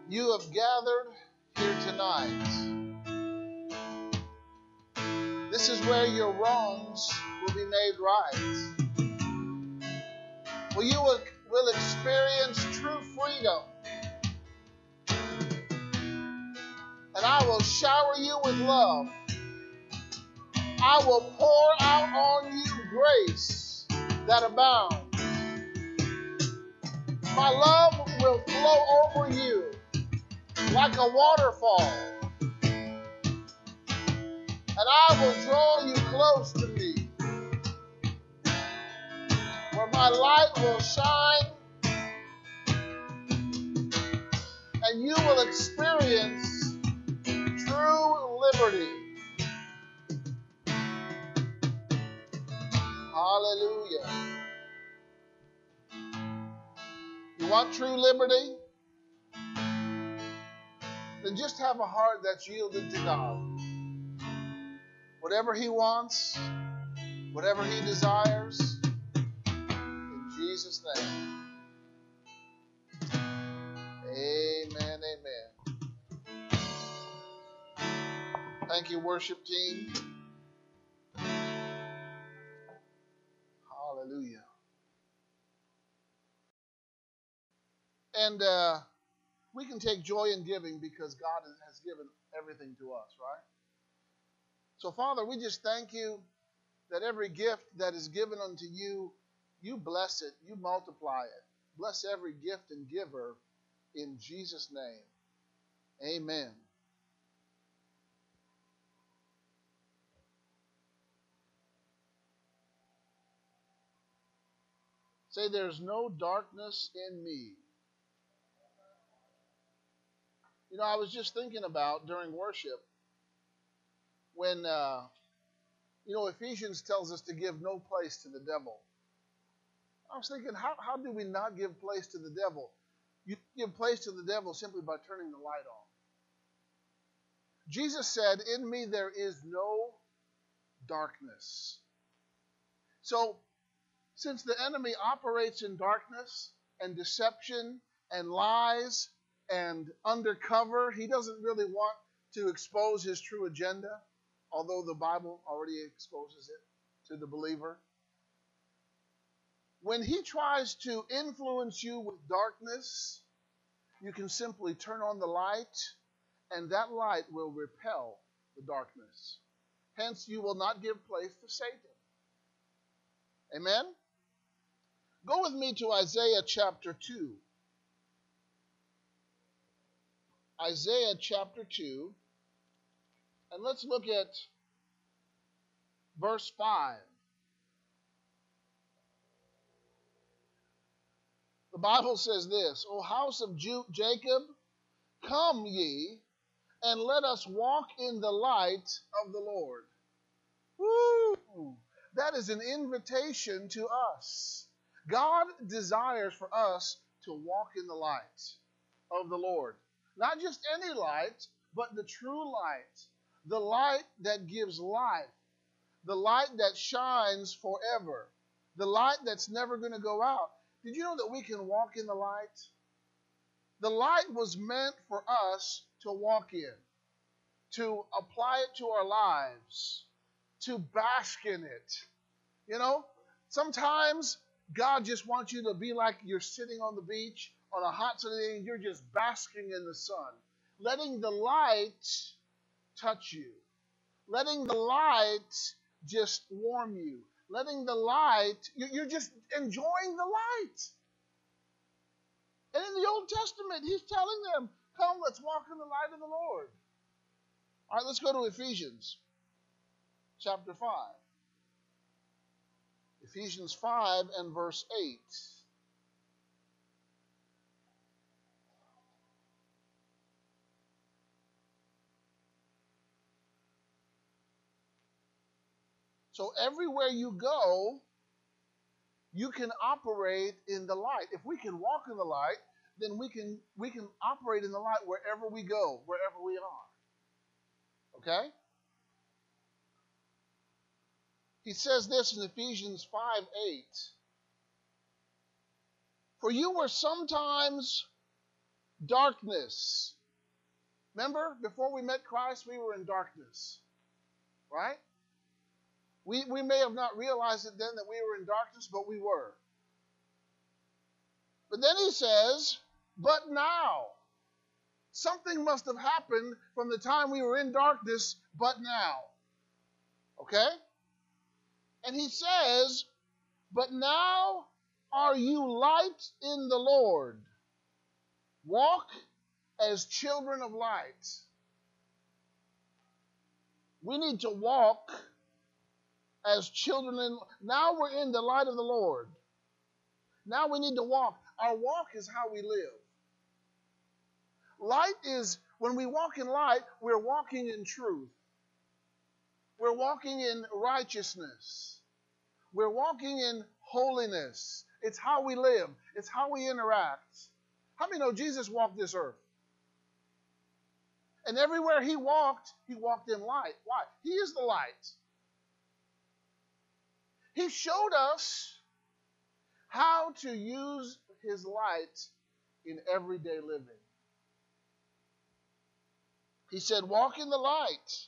you have gathered here tonight. This is where your wrongs will be made right. Where you will experience true freedom. And I will shower you with love. I will pour out on you grace that abounds. My love will flow over you like a waterfall. And I will draw you close to me, where my light will shine, and you will experience true liberty. Hallelujah. You want true liberty? Then just have a heart that's yielded to God. Whatever He wants, whatever He desires, in Jesus' name. Amen, amen. Thank you, worship team. Hallelujah. And we can take joy in giving because God has given everything to us, right? So, Father, we just thank you that every gift that is given unto you, you bless it, you multiply it. Bless every gift and giver in Jesus' name. Amen. Say, there's no darkness in me. You know, I was just thinking about during worship when, Ephesians tells us to give no place to the devil. I was thinking, how do we not give place to the devil? You give place to the devil simply by turning the light on. Jesus said, in me there is no darkness. So, since the enemy operates in darkness and deception and lies and undercover, he doesn't really want to expose his true agenda, although the Bible already exposes it to the believer. When he tries to influence you with darkness, you can simply turn on the light, and that light will repel the darkness. Hence, you will not give place to Satan. Amen? Go with me to Isaiah chapter 2. Isaiah chapter 2. And let's look at verse 5. The Bible says this, O house of Jacob, come ye, and let us walk in the light of the Lord. Woo! That is an invitation to us. God desires for us to walk in the light of the Lord. Not just any light, but the true light. The light that gives life. The light that shines forever. The light that's never going to go out. Did you know that we can walk in the light? The light was meant for us to walk in, to apply it to our lives, to bask in it. You know, sometimes God just wants you to be like you're sitting on the beach on a hot sunny day and you're just basking in the sun, letting the light touch you, letting the light just warm you, letting the light, you're just enjoying the light. And in the Old Testament, he's telling them, come, let's walk in the light of the Lord. All right, let's go to Ephesians chapter 5. Ephesians 5 and verse 8. So everywhere you go, you can operate in the light. If we can walk in the light, then we can operate in the light wherever we go, wherever we are. Okay? He says this in Ephesians 5:8. For you were sometimes darkness. Remember, before we met Christ, we were in darkness, right? We may have not realized it then that we were in darkness, but we were. But then he says, but now. Something must have happened from the time we were in darkness, but now. Okay? And he says, but now are you light in the Lord. Walk as children of light. We need to walk as children. Now we're in the light of the Lord. Now we need to walk. Our walk is how we live. Light is, when we walk in light, we're walking in truth. We're walking in righteousness. We're walking in holiness. It's how we live. It's how we interact. How many know Jesus walked this earth? And everywhere he walked in light. Why? He is the light. He showed us how to use his light in everyday living. He said, walk in the light.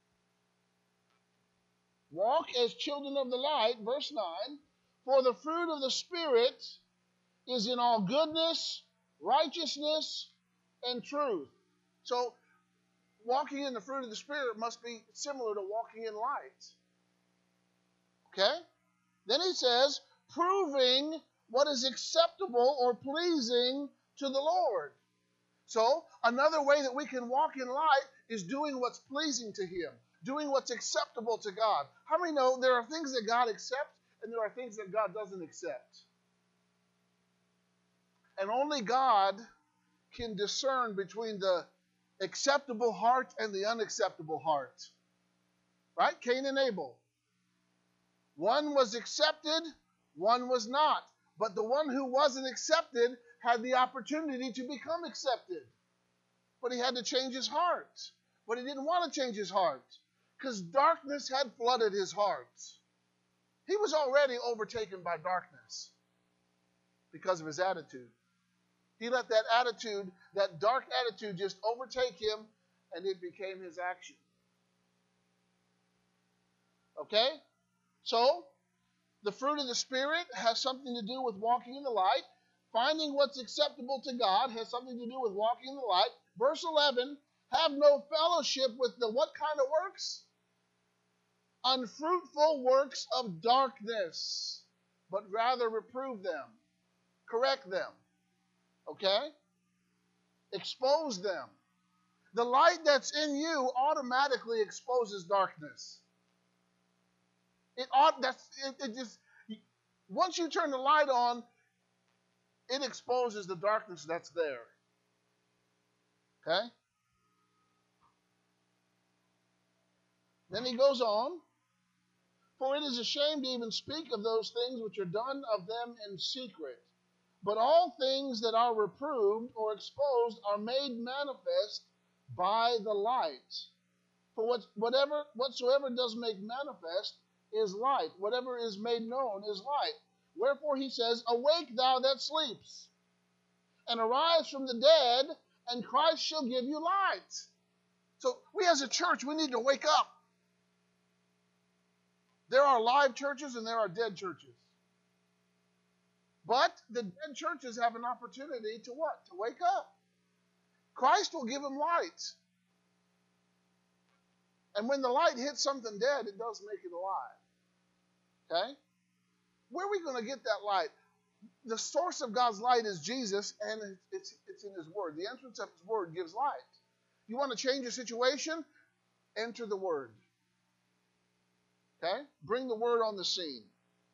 Walk as children of the light, verse 9, for the fruit of the Spirit is in all goodness, righteousness, and truth. So, walking in the fruit of the Spirit must be similar to walking in light. Okay? Then he says, proving what is acceptable or pleasing to the Lord. So, another way that we can walk in light is doing what's pleasing to him, doing what's acceptable to God. How many know there are things that God accepts and there are things that God doesn't accept? And only God can discern between the acceptable heart and the unacceptable heart. Right? Cain and Abel. One was accepted, one was not. But the one who wasn't accepted had the opportunity to become accepted. But he had to change his heart. But he didn't want to change his heart because darkness had flooded his heart. He was already overtaken by darkness because of his attitude. He let that attitude, that dark attitude, just overtake him, and it became his action. Okay? So, the fruit of the Spirit has something to do with walking in the light. Finding what's acceptable to God has something to do with walking in the light. Verse 11, have no fellowship with the what kind of works? Unfruitful works of darkness, but rather reprove them, correct them, okay? Expose them. The light that's in you automatically exposes darkness. Once you turn the light on, it exposes the darkness that's there. Okay? Then he goes on, for it is a shame to even speak of those things which are done of them in secret. But all things that are reproved or exposed are made manifest by the light. For whatsoever does make manifest is light. Whatever is made known is light. Wherefore he says, awake thou that sleeps, and arise from the dead, and Christ shall give you light. So we as a church, we need to wake up. There are live churches and there are dead churches. But the dead churches have an opportunity to what? To wake up. Christ will give them light. And when the light hits something dead, it does make it alive. Okay? Where are we going to get that light? The source of God's light is Jesus, and it's in his word. The entrance of his word gives light. You want to change your situation? Enter the word. Okay? Bring the word on the scene.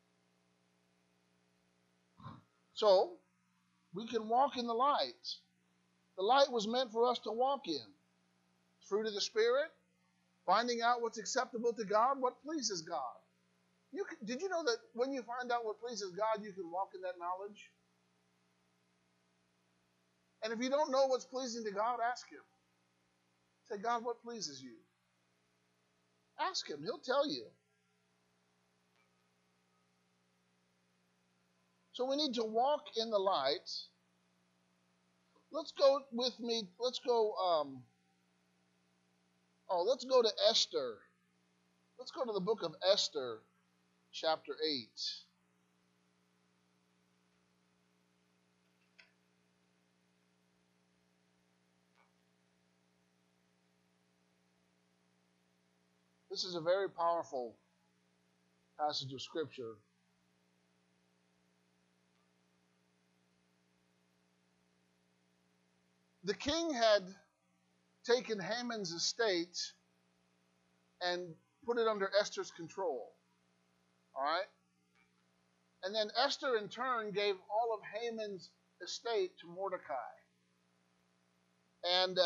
So, we can walk in the light. The light was meant for us to walk in. Fruit of the Spirit, finding out what's acceptable to God, what pleases God. Did you know that when you find out what pleases God, you can walk in that knowledge? And if you don't know what's pleasing to God, ask him. Say, God, what pleases you? Ask him. He'll tell you. So we need to walk in the light. let's go with me. Let's go. Let's go to Esther. Let's go to the book of Esther, chapter 8. This is a very powerful passage of Scripture. The king had taken Haman's estate and put it under Esther's control. All right? And then Esther, in turn, gave all of Haman's estate to Mordecai. And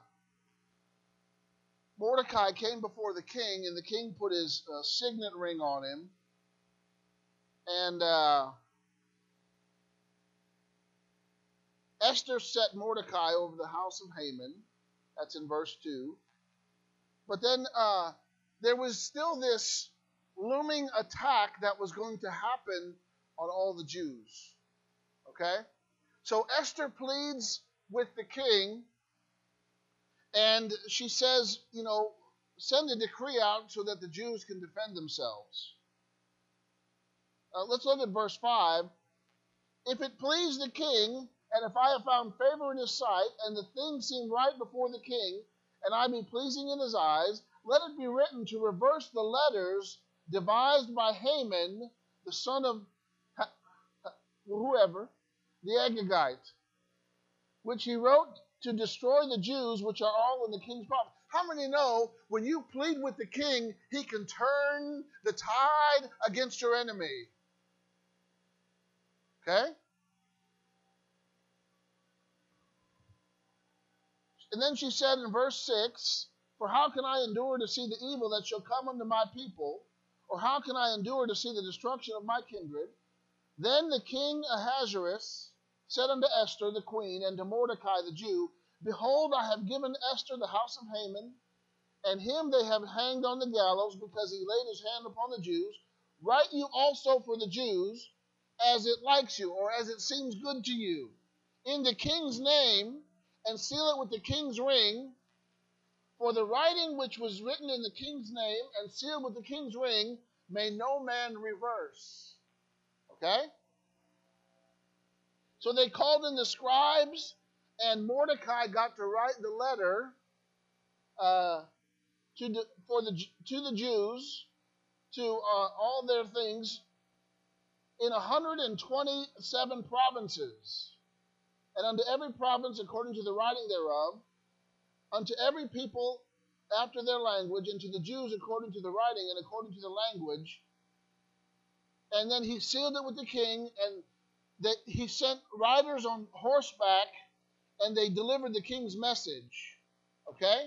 Mordecai came before the king, and the king put his signet ring on him. And Esther set Mordecai over the house of Haman. That's in verse 2. But then there was still this looming attack that was going to happen on all the Jews. Okay? So Esther pleads with the king, and she says, send a decree out so that the Jews can defend themselves. Let's look at verse 5. If it please the king, and if I have found favor in his sight, and the thing seem right before the king, and I be pleasing in his eyes, let it be written to reverse the letters devised by Haman, the son of whoever, the Agagite, which he wrote to destroy the Jews which are all in the king's province. How many know when you plead with the king, he can turn the tide against your enemy? Okay? And then she said in verse 6, for how can I endure to see the evil that shall come unto my people? Or how can I endure to see the destruction of my kindred? Then the king Ahasuerus said unto Esther the queen, and to Mordecai the Jew, behold, I have given Esther the house of Haman, and him they have hanged on the gallows, because he laid his hand upon the Jews. Write you also for the Jews, as it likes you, or as it seems good to you, in the king's name, and seal it with the king's ring. For the writing which was written in the king's name, and sealed with the king's ring, may no man reverse. Okay? So they called in the scribes, and Mordecai got to write the letter to the Jews, to all their things, in 127 provinces, and unto every province according to the writing thereof, unto every people after their language, and to the Jews according to the writing and according to the language. And then he sealed it with the king, and he sent riders on horseback, and they delivered the king's message. Okay?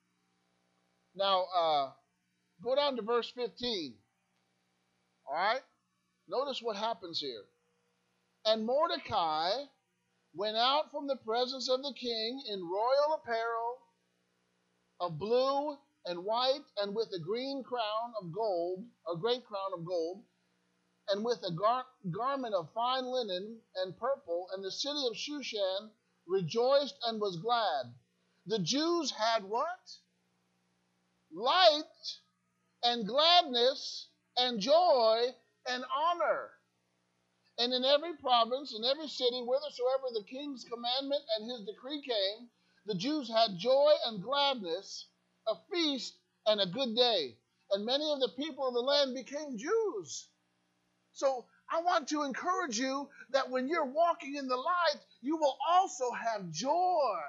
Now, go down to verse 15. All right? Notice what happens here. And Mordecai went out from the presence of the king in royal apparel of blue and white, and with a green crown of gold, a great crown of gold, and with a garment of fine linen and purple, and the city of Shushan rejoiced and was glad. The Jews had what? Light and gladness and joy and honor. And in every province, in every city, whithersoever the king's commandment and his decree came, the Jews had joy and gladness, a feast and a good day. And many of the people of the land became Jews. So I want to encourage you that when you're walking in the light, you will also have joy.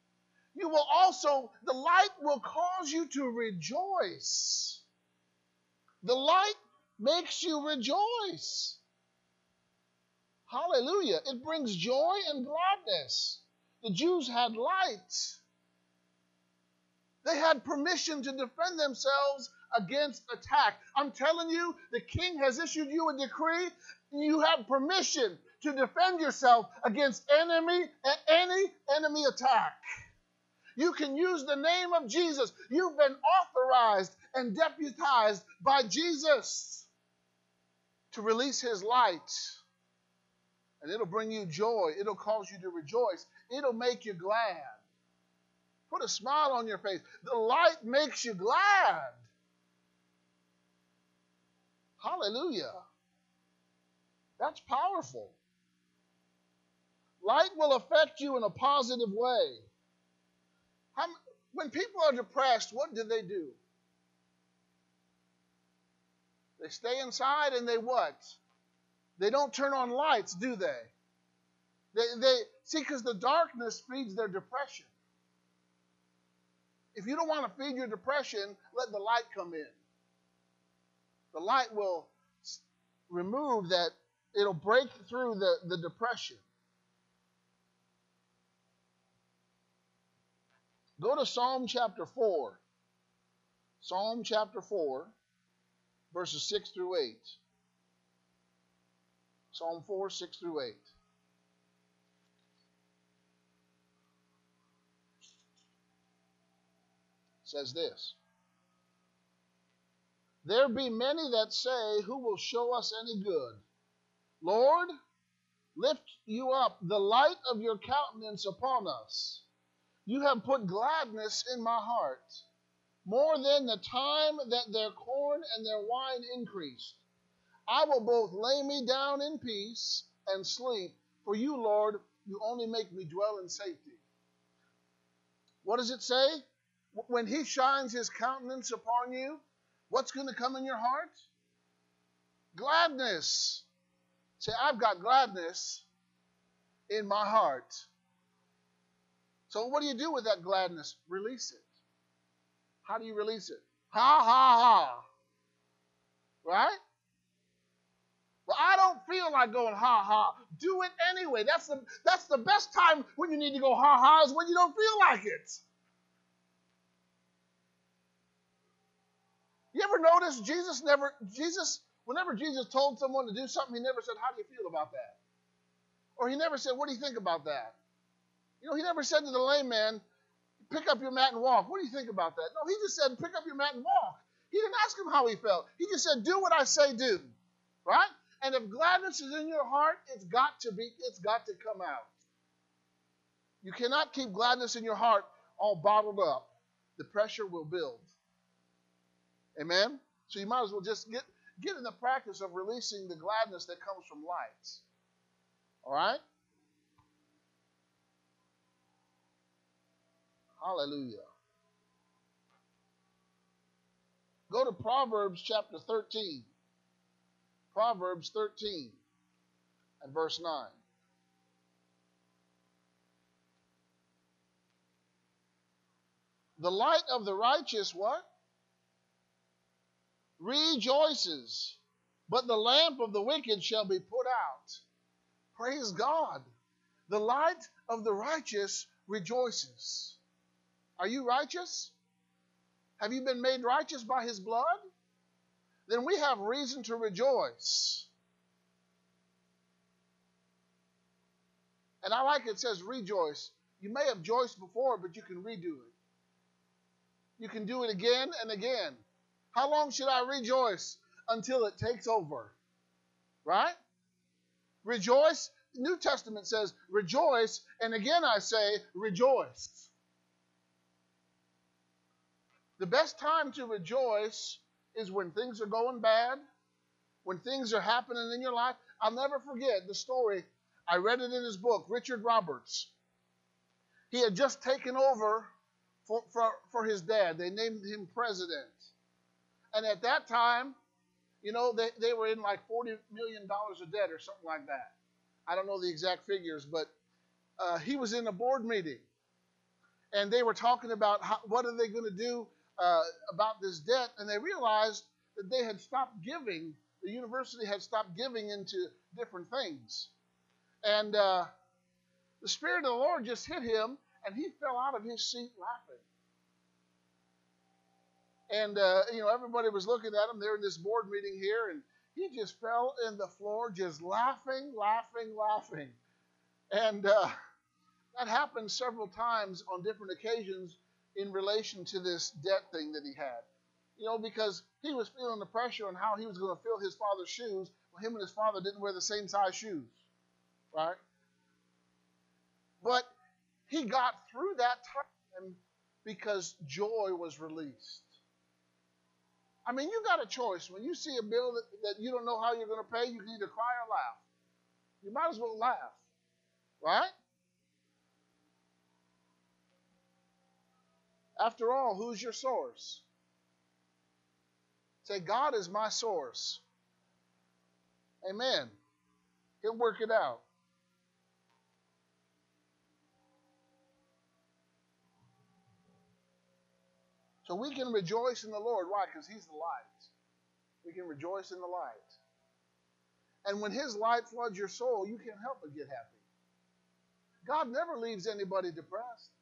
The light will cause you to rejoice. The light makes you rejoice. Hallelujah. It brings joy and gladness. The Jews had light. They had permission to defend themselves against attack. I'm telling you, the king has issued you a decree. You have permission to defend yourself against any enemy attack. You can use the name of Jesus. You've been authorized and deputized by Jesus to release his light. And it'll bring you joy. It'll cause you to rejoice. It'll make you glad. Put a smile on your face. The light makes you glad. Hallelujah. That's powerful. Light will affect you in a positive way. When people are depressed, what do? They stay inside and they what? They don't turn on lights, do they? They see, because the darkness feeds their depression. If you don't want to feed your depression, let the light come in. The light will remove that. It'll break through the depression. Go to Psalm chapter 4. Psalm chapter 4, verses 6 through 8. Psalm 4, 6 through 8. Says this. There be many that say, who will show us any good? Lord, lift you up the light of your countenance upon us. You have put gladness in my heart, more than the time that their corn and their wine increased. I will both lay me down in peace and sleep, for you, Lord, you only make me dwell in safety. What does it say? When he shines his countenance upon you, what's going to come in your heart? Gladness. Say, I've got gladness in my heart. So what do you do with that gladness? Release it. How do you release it? Ha, ha, ha. Right? Well, I don't feel like going ha, ha. Do it anyway. That's the best time when you need to go ha, ha is when you don't feel like it. You ever notice whenever Jesus told someone to do something, he never said, how do you feel about that? Or he never said, what do you think about that? You know, he never said to the lame man, pick up your mat and walk. What do you think about that? No, he just said, pick up your mat and walk. He didn't ask him how he felt. He just said, do what I say do. Right? And if gladness is in your heart, it's got to come out. You cannot keep gladness in your heart all bottled up. The pressure will build. Amen? So you might as well just get in the practice of releasing the gladness that comes from light. All right? Hallelujah. Go to Proverbs chapter 13. Proverbs 13 and verse 9. The light of the righteous, what? Rejoices, but the lamp of the wicked shall be put out. Praise God. The light of the righteous rejoices. Are you righteous? Have you been made righteous by his blood? Then we have reason to rejoice. And I like it says rejoice. You may have rejoiced before, but you can redo it. You can do it again and again. How long should I rejoice? Until it takes over. Right? Rejoice. The New Testament says rejoice, and again I say rejoice. The best time to rejoice is when things are going bad, when things are happening in your life. I'll never forget the story. I read it in his book, Richard Roberts. He had just taken over for his dad. They named him president. And at that time, you know, they were in like $40 million of debt or something like that. I don't know the exact figures, but he was in a board meeting. And they were talking about what are they going to do about this debt. And they realized that they had stopped giving. The university had stopped giving into different things. And the Spirit of the Lord just hit him, and he fell out of his seat laughing. And, everybody was looking at him. They're in this board meeting here, and he just fell in the floor just laughing. And that happened several times on different occasions in relation to this debt thing that he had. You know, because he was feeling the pressure on how he was going to fill his father's shoes. Well, him and his father didn't wear the same size shoes. right? But he got through that time because joy was released. I mean, you got a choice. When you see a bill that you don't know how you're going to pay, you can either cry or laugh. You might as well laugh, right? After all, who's your source? Say, God is my source. Amen. He'll work it out. So we can rejoice in the Lord. Why? Because He's the light. We can rejoice in the light. And when His light floods your soul, you can't help but get happy. God never leaves anybody depressed.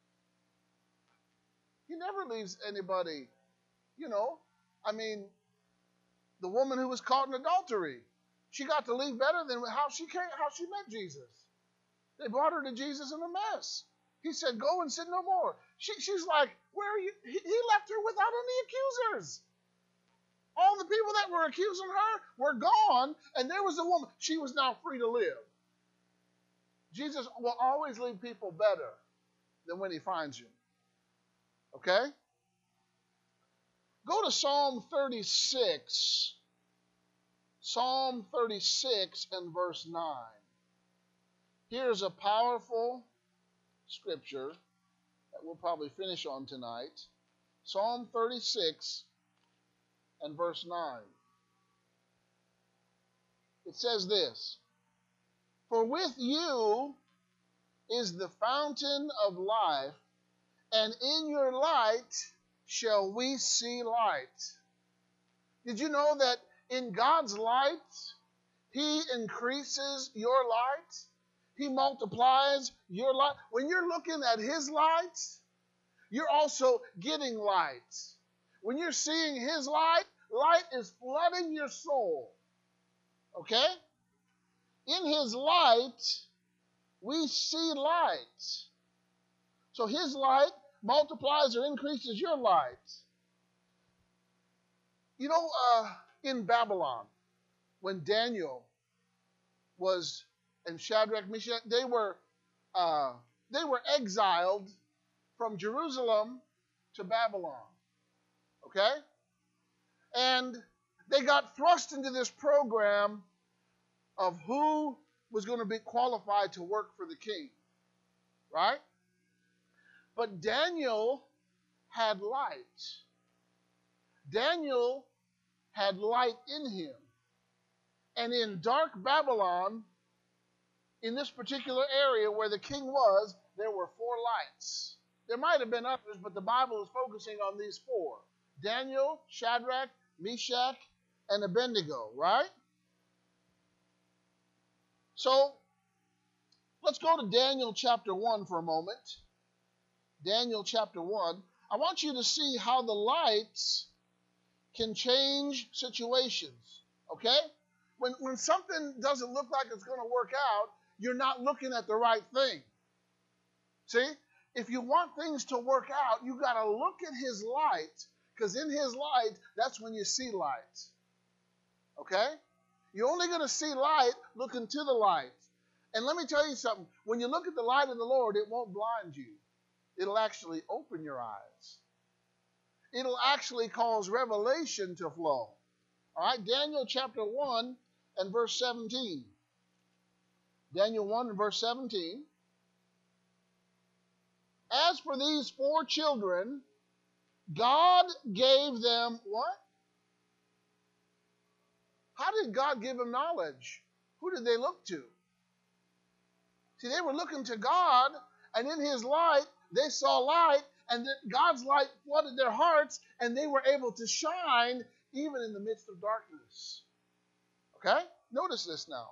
He never leaves anybody, I mean, the woman who was caught in adultery, she got to leave better than how she met Jesus. They brought her to Jesus in a mess. He said, go and sin no more. She's like, where are you? He left her without any accusers. All the people that were accusing her were gone, and there was a woman. She was now free to live. Jesus will always leave people better than when He finds you. Okay? Go to Psalm 36. Psalm 36 and verse 9. Here's a powerful scripture that we'll probably finish on tonight. Psalm 36 and verse 9. It says this, for with you is the fountain of life, and in your light shall we see light. Did you know that in God's light, He increases your light? He multiplies your light. When you're looking at His light, you're also getting light. When you're seeing His light, light is flooding your soul. Okay? In His light, we see light. So His light multiplies or increases your light. In Babylon, when Daniel was, and Shadrach, Meshach, they were exiled from Jerusalem to Babylon. Okay? And they got thrust into this program of who was going to be qualified to work for the king. Right? But Daniel had light. Daniel had light in him. And in dark Babylon, in this particular area where the king was, there were 4 lights. There might have been others, but the Bible is focusing on these 4. Daniel, Shadrach, Meshach, and Abednego, right? So, let's go to Daniel chapter 1 for a moment. Daniel chapter 1. I want you to see how the lights can change situations, okay? When something doesn't look like it's going to work out, you're not looking at the right thing. See? If you want things to work out, you got to look at His light, because in His light, that's when you see light. Okay? You're only going to see light looking to the light. And let me tell you something. When you look at the light of the Lord, it won't blind you. It'll actually open your eyes. It'll actually cause revelation to flow. All right? Daniel chapter 1 and verse 17. Daniel 1 and verse 17. As for these 4 children, God gave them what? How did God give them knowledge? Who did they look to? See, they were looking to God, and in His light, they saw light, and God's light flooded their hearts, and they were able to shine even in the midst of darkness. Okay? Notice this now.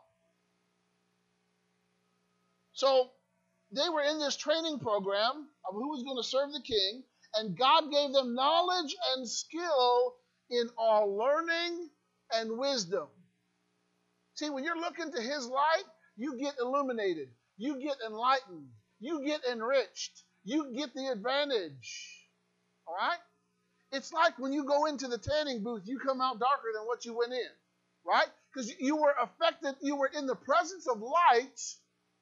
So, they were in this training program of who was going to serve the king, and God gave them knowledge and skill in all learning and wisdom. See, when you're looking to His light, you get illuminated, you get enlightened, you get enriched, you get the advantage. All right? It's like when you go into the tanning booth, you come out darker than what you went in. Right? Because you were affected, you were in the presence of light,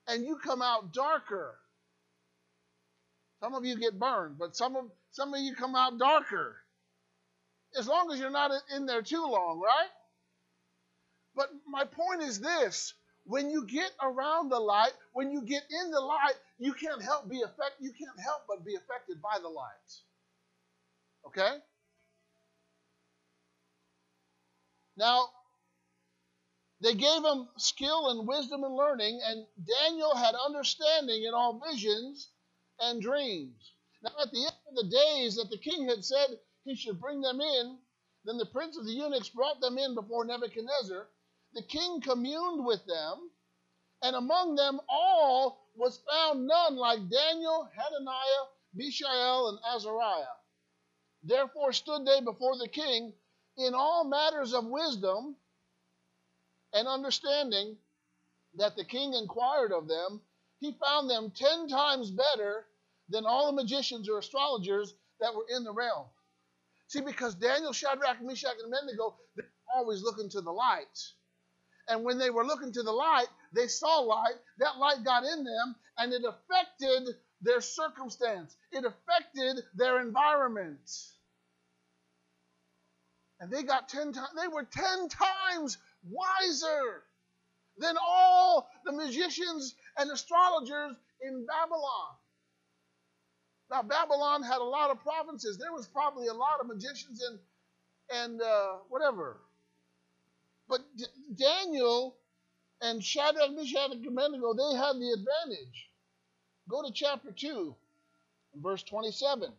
and you come out darker. Some of you get burned, but some of you come out darker. As long as you're not in there too long, right? But my point is this. When you get around the light, when you get in the light, you can't help but be affected by the light. Okay? Now, they gave him skill and wisdom and learning, and Daniel had understanding in all visions and dreams. Now, at the end of the days that the king had said he should bring them in, then the prince of the eunuchs brought them in before Nebuchadnezzar. The king communed with them, and among them all was found none like Daniel, Hananiah, Mishael, and Azariah. Therefore stood they before the king in all matters of wisdom and understanding that the king inquired of them. He found them 10 times better than all the magicians or astrologers that were in the realm. See, because Daniel, Shadrach, Meshach, and Abednego, they're always looking to the light. And when they were looking to the light, they saw light. That light got in them, and it affected their circumstance. It affected their environment. And they got 10 times, they were 10 times wiser than all the magicians and astrologers in Babylon. Now, Babylon had a lot of provinces. There was probably a lot of magicians and whatever. But Daniel and Shadrach, Meshach, and Abednego, they had the advantage. Go to chapter 2, verse 27.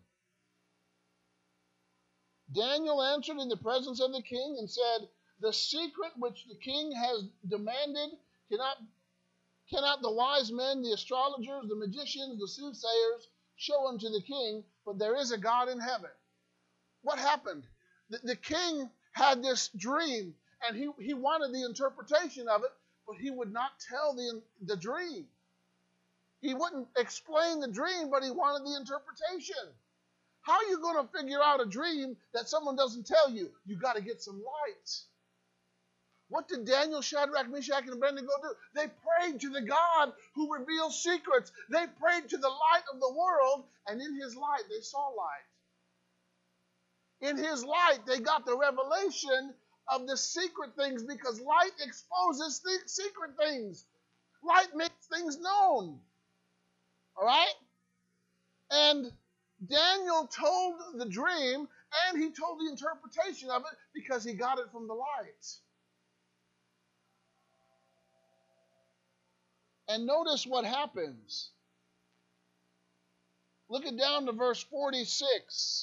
Daniel answered in the presence of the king and said, the secret which the king has demanded cannot the wise men, the astrologers, the magicians, the soothsayers show unto the king, but there is a God in heaven. What happened? The king had this dream, and he wanted the interpretation of it, but he would not tell the dream. He wouldn't explain the dream, but he wanted the interpretation. How are you going to figure out a dream that someone doesn't tell you? You got to get some light. What did Daniel, Shadrach, Meshach, and Abednego do? They prayed to the God who reveals secrets. They prayed to the light of the world, and in his light, they saw light. In his light, they got the revelation of the secret things, because light exposes the secret things. Light makes things known. All right? And Daniel told the dream, and he told the interpretation of it because he got it from the light. And notice what happens. Look it down to verse 46.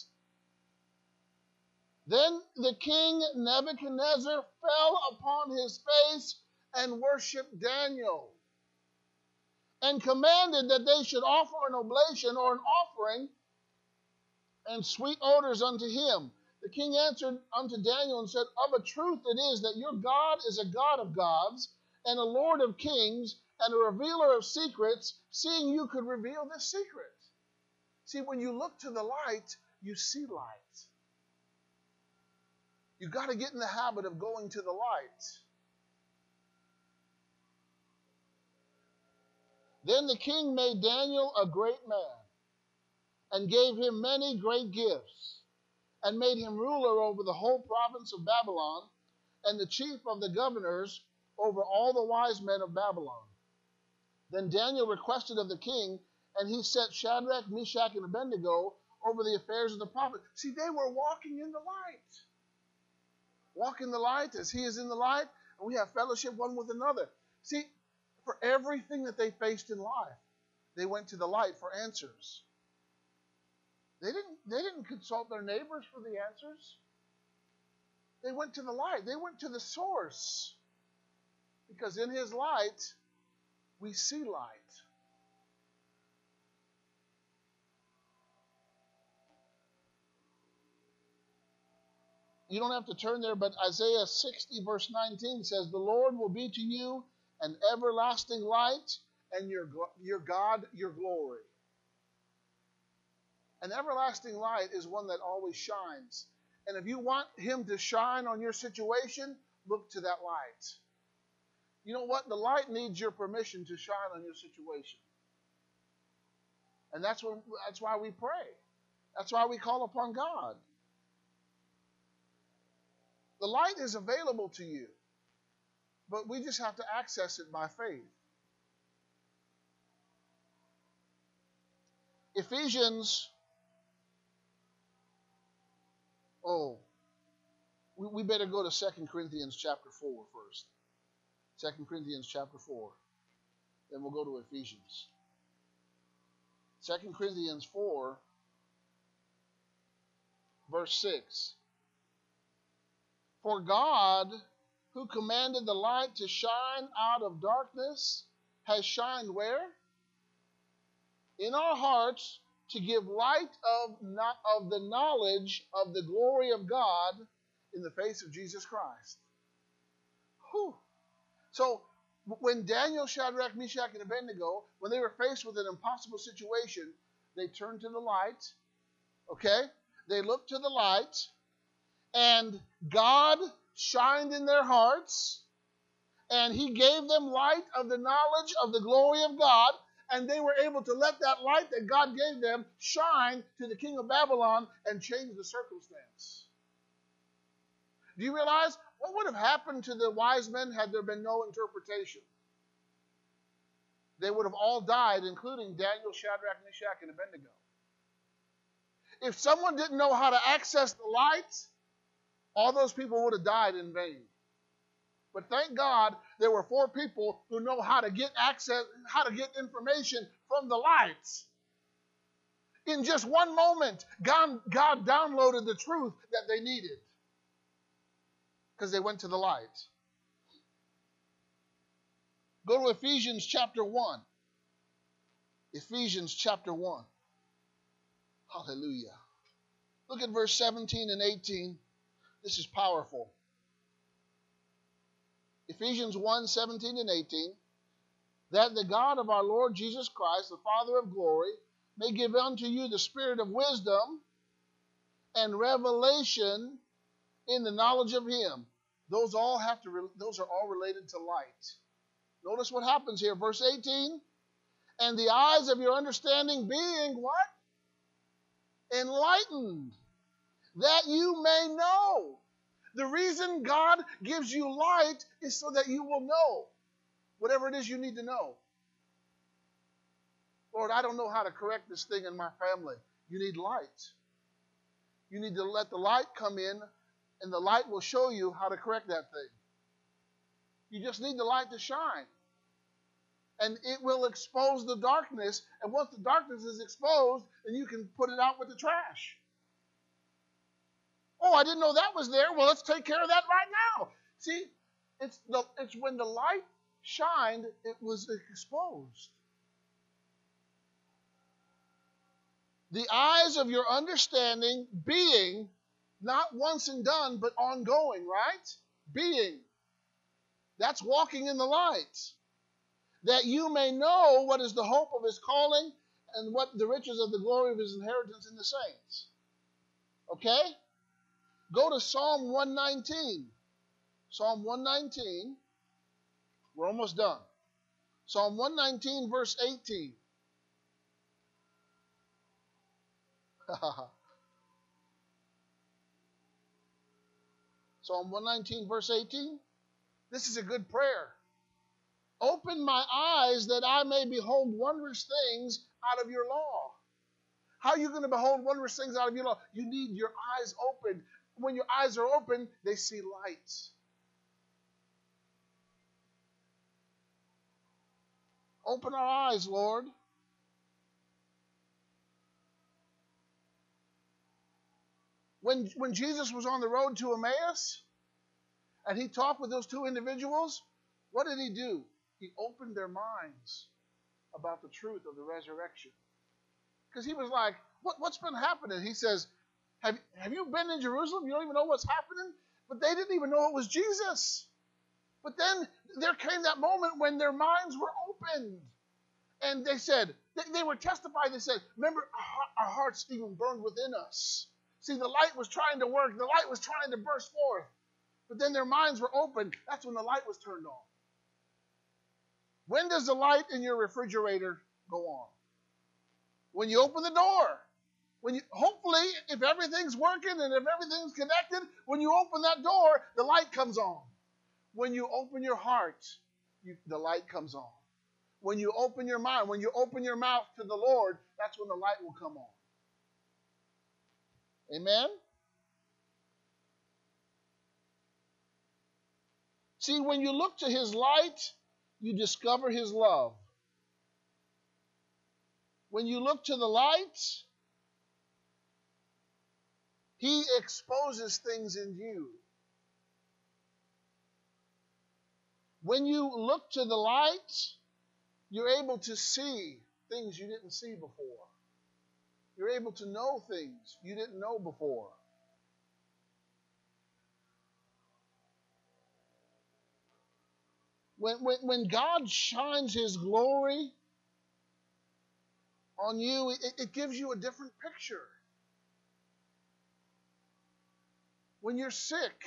Then the king Nebuchadnezzar fell upon his face and worshipped Daniel, and commanded that they should offer an oblation or an offering and sweet odors unto him. The king answered unto Daniel and said, of a truth it is that your God is a God of gods and a Lord of kings and a revealer of secrets, seeing you could reveal this secret. See, when you look to the light, you see light. You got to get in the habit of going to the light. Then the king made Daniel a great man, and gave him many great gifts, and made him ruler over the whole province of Babylon, and the chief of the governors over all the wise men of Babylon. Then Daniel requested of the king, and he set Shadrach, Meshach, and Abednego over the affairs of the prophet. See, they were walking in the light. Walk in the light as he is in the light, and we have fellowship one with another. See, for everything that they faced in life, they went to the light for answers. They didn't consult their neighbors for the answers. They went to the light. They went to the source. Because in his light, we see light. You don't have to turn there, but Isaiah 60 verse 19 says, the Lord will be to you an everlasting light, and your God, your glory. An everlasting light is one that always shines. And if you want him to shine on your situation, look to that light. You know what? The light needs your permission to shine on your situation. And that's why we pray. That's why we call upon God. The light is available to you, but we just have to access it by faith. Ephesians, we better go to 2 Corinthians chapter 4 first. 2 Corinthians chapter 4. Then we'll go to Ephesians. 2 Corinthians 4, verse 6. For God, who commanded the light to shine out of darkness, has shined where? In our hearts, to give light of the knowledge of the glory of God in the face of Jesus Christ. Whew. So, when Daniel, Shadrach, Meshach, and Abednego, when they were faced with an impossible situation, they turned to the light, okay? They looked to the light, and God shined in their hearts, and He gave them light of the knowledge of the glory of God, and they were able to let that light that God gave them shine to the king of Babylon and change the circumstance. Do you realize what would have happened to the wise men had there been no interpretation? They would have all died, including Daniel, Shadrach, Meshach, and Abednego. If someone didn't know how to access the light, all those people would have died in vain. But thank God there were 4 people who know how to get access, how to get information from the lights. In just one moment, God downloaded the truth that they needed because they went to the light. Go to Ephesians chapter 1. Ephesians chapter 1. Hallelujah. Look at verse 17 and 18. This is powerful. Ephesians 1, 17 and 18. That the God of our Lord Jesus Christ, the Father of glory, may give unto you the spirit of wisdom and revelation in the knowledge of Him. Those are all related to light. Notice what happens here. Verse 18. And the eyes of your understanding being what? Enlightened, that you may know. The reason God gives you light is so that you will know whatever it is you need to know. Lord, I don't know how to correct this thing in my family. You need light. You need to let the light come in, and the light will show you how to correct that thing. You just need the light to shine. And it will expose the darkness. And once the darkness is exposed, then you can put it out with the trash. Oh, I didn't know that was there. Well, let's take care of that right now. See, it's when the light shined, it was exposed. The eyes of your understanding being not once and done, but ongoing, right? Being. That's walking in the light. That you may know what is the hope of His calling and what the riches of the glory of His inheritance in the saints. Okay? Go to Psalm 119. Psalm 119. We're almost done. Psalm 119, verse 18. Psalm 119, verse 18. This is a good prayer. Open my eyes that I may behold wondrous things out of your law. How are you going to behold wondrous things out of your law? You need your eyes open. When your eyes are open, they see light. Open our eyes, Lord. When Jesus was on the road to Emmaus and He talked with those 2 individuals, what did He do? He opened their minds about the truth of the resurrection. Because He was like, what's been happening? He says, have you been in Jerusalem? You don't even know what's happening? But they didn't even know it was Jesus. But then there came that moment when their minds were opened. And they said, they were testifying. They said, remember, our hearts even burned within us. See, the light was trying to work. The light was trying to burst forth. But then their minds were open. That's when the light was turned on. When does the light in your refrigerator go on? When you open the door. Hopefully, if everything's working and if everything's connected, when you open that door, the light comes on. When you open your heart, the light comes on. When you open your mind, when you open your mouth to the Lord, that's when the light will come on. Amen? See, when you look to His light, you discover His love. When you look to the light, He exposes things in you. When you look to the light, you're able to see things you didn't see before. You're able to know things you didn't know before. When God shines His glory on you, it gives you a different picture. When you're sick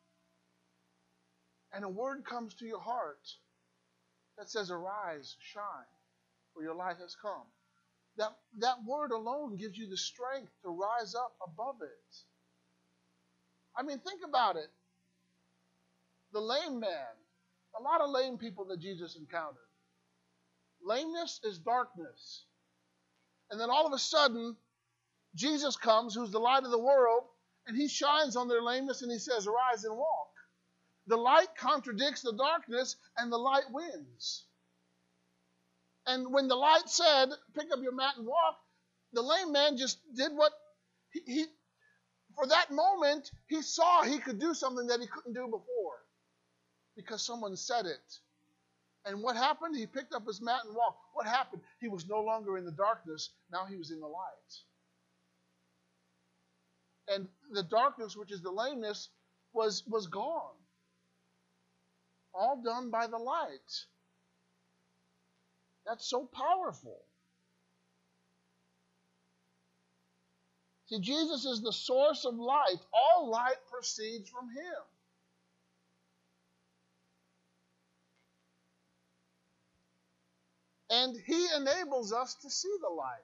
and a word comes to your heart that says, arise, shine, for your light has come. That word alone gives you the strength to rise up above it. I mean, think about it. The lame man, a lot of lame people that Jesus encountered. Lameness is darkness. And then all of a sudden, Jesus comes, who's the light of the world, and He shines on their lameness and He says, arise and walk. The light contradicts the darkness and the light wins. And when the light said, pick up your mat and walk, the lame man just did what he for that moment, he saw he could do something that he couldn't do before because someone said it. And what happened? He picked up his mat and walked. What happened? He was no longer in the darkness. Now he was in the light. And the darkness, which is the lameness, was gone. All done by the light. That's so powerful. See, Jesus is the source of light. All light proceeds from Him. And He enables us to see the light.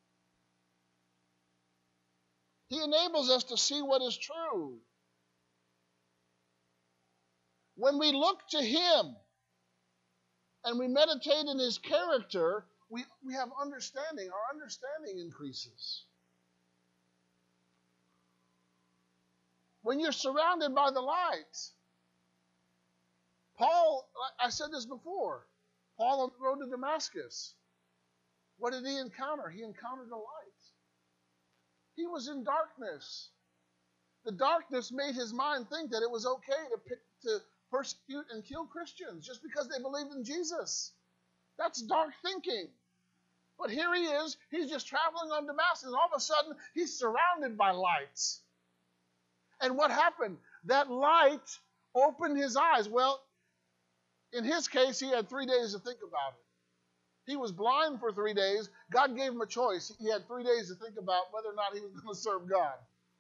He enables us to see what is true. When we look to Him and we meditate in His character, we have understanding. Our understanding increases. When you're surrounded by the light, Paul, I said this before, Paul on the road to Damascus, what did he encounter? He encountered the light. He was in darkness. The darkness made his mind think that it was okay to persecute and kill Christians just because they believed in Jesus. That's dark thinking. But here he is. He's just traveling on Damascus. All of a sudden, he's surrounded by lights. And what happened? That light opened his eyes. Well, in his case, he had 3 days to think about it. He was blind for 3 days. God gave him a choice. He had 3 days to think about whether or not he was going to serve God.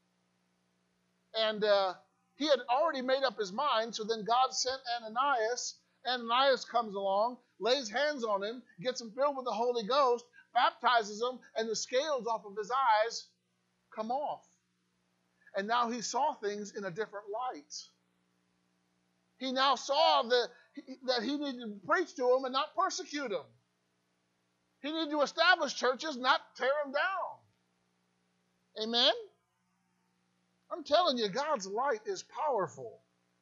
And he had already made up his mind, so then God sent Ananias. Ananias comes along, lays hands on him, gets him filled with the Holy Ghost, baptizes him, and the scales off of his eyes come off. And now he saw things in a different light. He now saw that he needed to preach to them and not persecute them. He needed to establish churches, not tear them down. Amen? I'm telling you, God's light is powerful.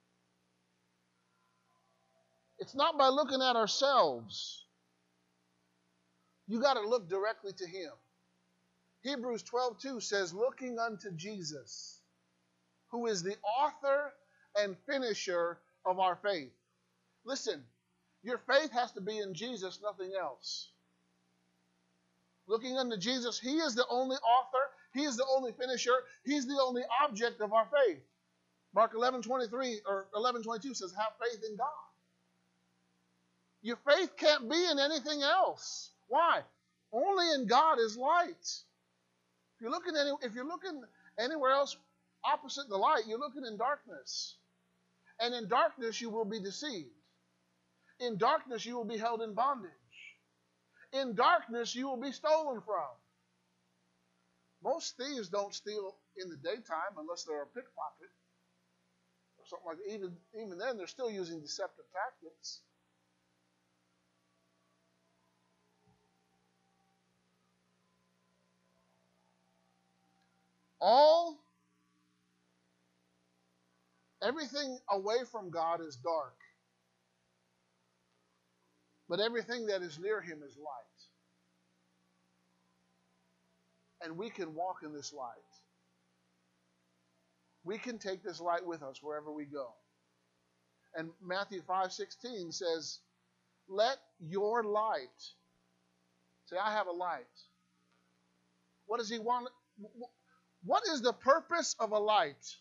It's not by looking at ourselves. You got to look directly to Him. Hebrews 12:2 says, looking unto Jesus, who is the author and finisher of our faith. Listen, your faith has to be in Jesus, nothing else. Looking unto Jesus, He is the only author, He is the only finisher, He's the only object of our faith. Mark 11:23 or 11:22 says, have faith in God. Your faith can't be in anything else. Why? Only in God is light. If you're looking anywhere else opposite the light, you're looking in darkness. And in darkness you will be deceived. In darkness you will be held in bondage. In darkness you will be stolen from. Most thieves don't steal in the daytime unless they're a pickpocket or something like that. Even then, they're still using deceptive tactics. Everything away from God is dark, but everything that is near him is light. And we can walk in this light. We can take this light with us wherever we go. And Matthew 5:16 says, let your light, say, I have a light. What does he want? What is the purpose of a light?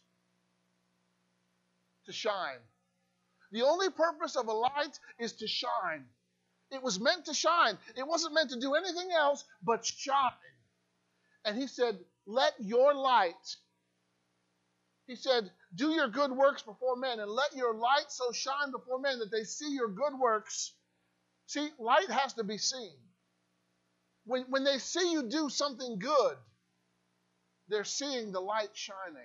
To shine. The only purpose of a light is to shine. It was meant to shine. It wasn't meant to do anything else but shine. And he said, let your light, he said, do your good works before men, and let your light so shine before men that they see your good works. See, light has to be seen. When they see you do something good, they're seeing the light shining.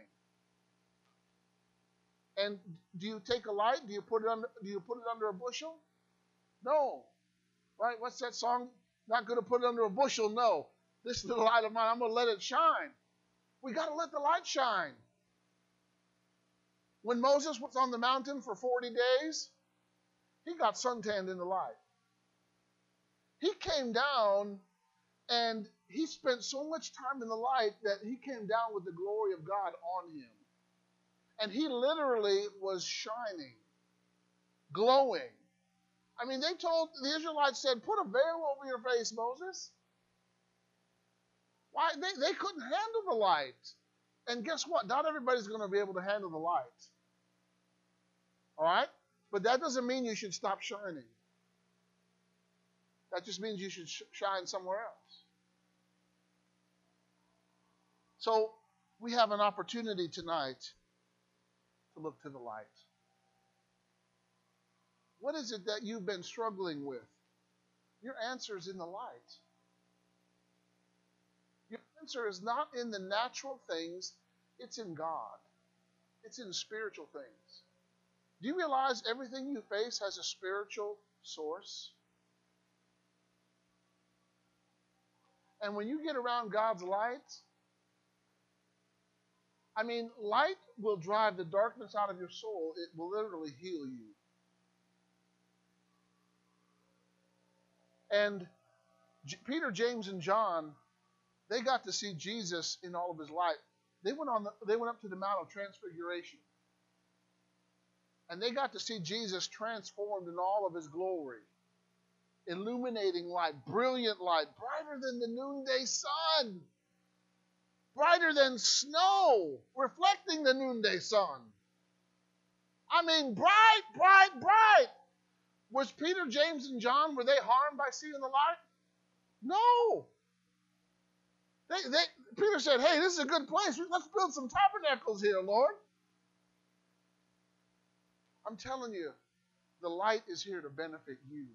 And do you take a light? Do you put it under a bushel? No. Right? What's that song? Not going to put it under a bushel. No. This is the light of mine. I'm going to let it shine. We got to let the light shine. When Moses was on the mountain for 40 days, he got suntanned in the light. He came down and he spent so much time in the light that he came down with the glory of God on him. And he literally was shining, glowing. I mean, the Israelites said, put a veil over your face, Moses. Why? They couldn't handle the light. And guess what? Not everybody's going to be able to handle the light. All right? But that doesn't mean you should stop shining. That just means you should shine somewhere else. So we have an opportunity tonight to look to the light. What is it that you've been struggling with? Your answer is in the light. Your answer is not in the natural things, it's in God. It's in spiritual things. Do you realize everything you face has a spiritual source? And when you get around God's light, I mean, light will drive the darkness out of your soul. It will literally heal you. And Peter, James, and John, they got to see Jesus in all of his light. They went up to the Mount of Transfiguration. And they got to see Jesus transformed in all of his glory. Illuminating light, brilliant light, brighter than the noonday sun. Brighter than snow, reflecting the noonday sun. I mean, bright, bright, bright. Was Peter, James, and John, were they harmed by seeing the light? No. Peter said, hey, this is a good place. Let's build some tabernacles here, Lord. I'm telling you, the light is here to benefit you.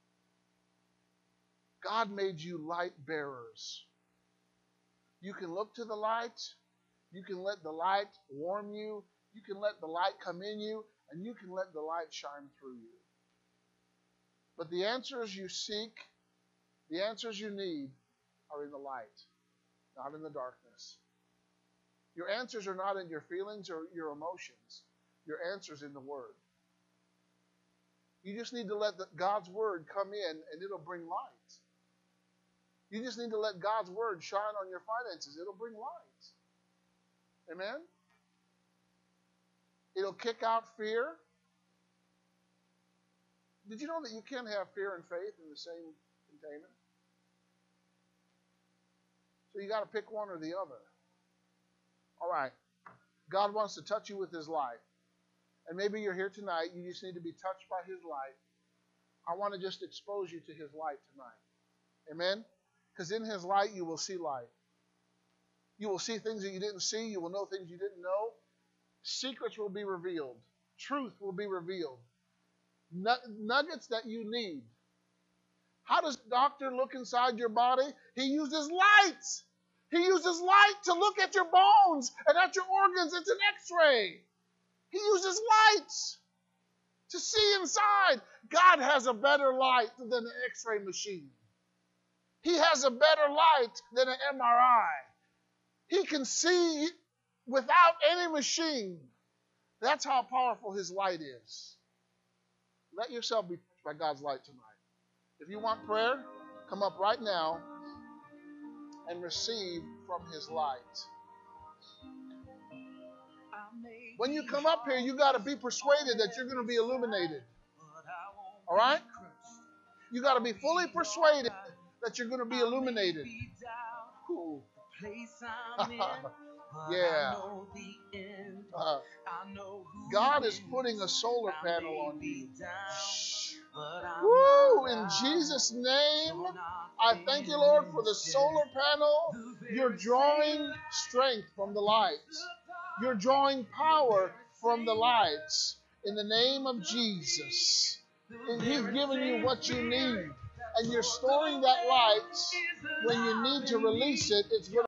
God made you light bearers. You can look to the light. You can let the light warm you. You can let the light come in you. And you can let the light shine through you. But the answers you seek, the answers you need, are in the light, not in the darkness. Your answers are not in your feelings or your emotions. Your answer's in the Word. You just need to let God's Word come in, and it'll bring light. You just need to let God's Word shine on your finances. It'll bring light. Amen? It'll kick out fear. Did you know that you can't have fear and faith in the same container? So you got to pick one or the other. All right. God wants to touch you with His light. And maybe you're here tonight. You just need to be touched by His light. I want to just expose you to His light tonight. Amen? Because in His light, you will see light. You will see things that you didn't see. You will know things you didn't know. Secrets will be revealed. Truth will be revealed. nuggets that you need. How does a doctor look inside your body? He uses light. He uses light to look at your bones and at your organs. It's an x-ray. He uses light to see inside. God has a better light than an x-ray machine. He has a better light than an MRI. He can see without any machine. That's how powerful his light is. Let yourself be touched by God's light tonight. If you want prayer, come up right now and receive from his light. When you come up here, you got to be persuaded that you're going to be illuminated. All right? You got to be fully persuaded that you're going to be illuminated. Ooh. Yeah. God is putting a solar panel on you. Woo! In Jesus' name, I thank you, Lord, for the solar panel. You're drawing strength from the lights. You're drawing power from the lights. In the name of Jesus. And he's giving you what you need. And you're storing that light. When you need to release it, it's going to